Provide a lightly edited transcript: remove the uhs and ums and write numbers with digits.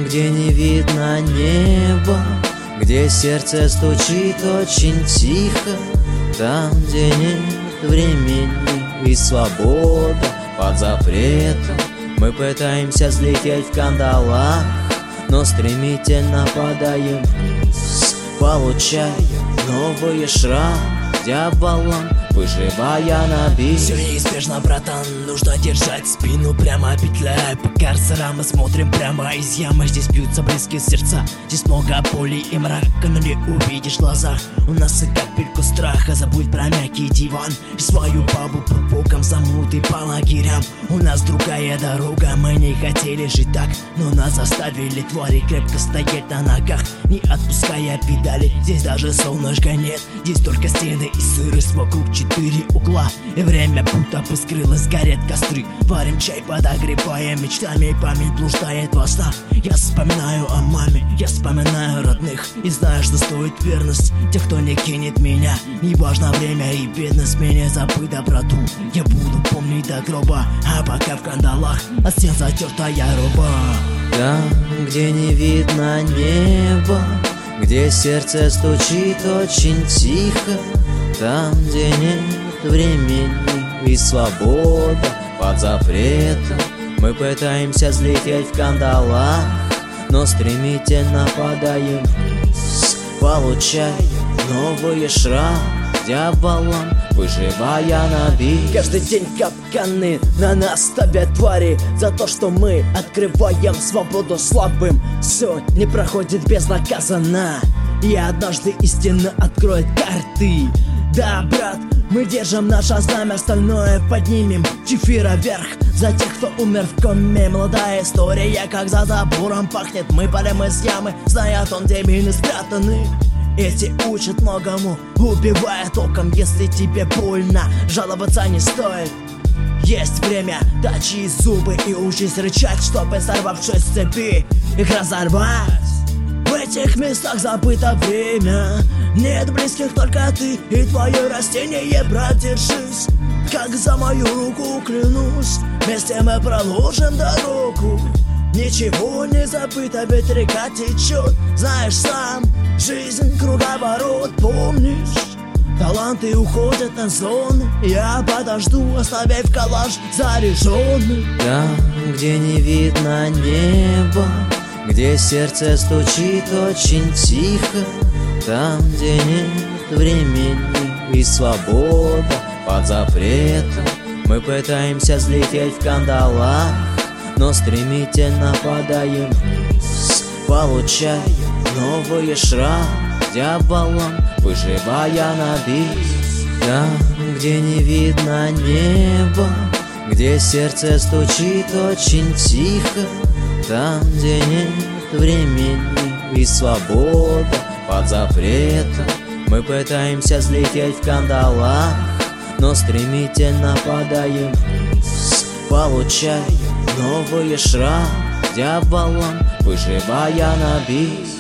где не видно неба, где сердце стучит очень тихо, там, где нет времени и свобода под запретом. Мы пытаемся взлететь в кандалах, но стремительно падаем вниз, получая новые шрамы дьяволом, выживая на бис. Все неизбежно, братан, нужно держать спину прямо, петляя по карцерам. Мы смотрим прямо из ямы, здесь бьются близкие сердца. Здесь много боли и мрака, но не увидишь в глазах у нас и капельку страха. Забудь про мягкий диван и свою бабу под боком, замутый по лагерям. У нас другая дорога, мы не хотели жить так, но нас заставили твари крепко стоять на ногах, не отпуская педали. Здесь даже солнышка нет, здесь только стены и сырость, вокруг 4 угла. И время будто бы скрылось, горят костры. Варим чай, подогреваем мечтами, память блуждает во снах. Я вспоминаю о маме, я вспоминаю родных, и знаю, что стоит верность тех, кто не кинет меня. Неважно время и бедность, меня забыть доброту я буду помнить до гроба, а пока в кандалах от стен затертая руба. Там, где не видно неба, где сердце стучит очень тихо, там, где нет времени и свобода под запретом. Мы пытаемся взлететь в кандалах, но стремительно падаем вниз, получая новые шрамы дьяволом, выживая на бис. Каждый день капканы на нас ставят твари за то, что мы открываем свободу слабым. Все не проходит безнаказанно, и однажды истина откроет карты. Да, брат, мы держим наше знамя, остальное поднимем чефира вверх за тех, кто умер в коме. Молодая история, как за забором пахнет. Мы палим из ямы, зная о том, где мины спрятаны. Эти учат многому, убивая током. Если тебе больно, жаловаться не стоит. Есть время, точи зубы и учись рычать, чтобы, сорвавшись с цепи, их разорвать. В этих местах забыто время, нет близких, только ты и твое растение. Брат, держись, как за мою руку клянусь, вместе мы проложим дорогу. Ничего не забыто, ведь река течет, знаешь сам, жизнь круговорот, помнишь? Таланты уходят на зоны, я подожду, оставив коллаж заряженный. Там, где не видно неба, где сердце стучит очень тихо, там, где нет времени и свобода под запретом. Мы пытаемся взлететь в кандалах, но стремительно падаем вниз, получая новые шрамы дьяволом, выживая на бис. Там, где не видно неба, где сердце стучит очень тихо, там, где нет времени и свобода под запретом. Мы пытаемся взлететь в кандалах, но стремительно падаем вниз, получая новые шрамы дьяволом, выживая на бис.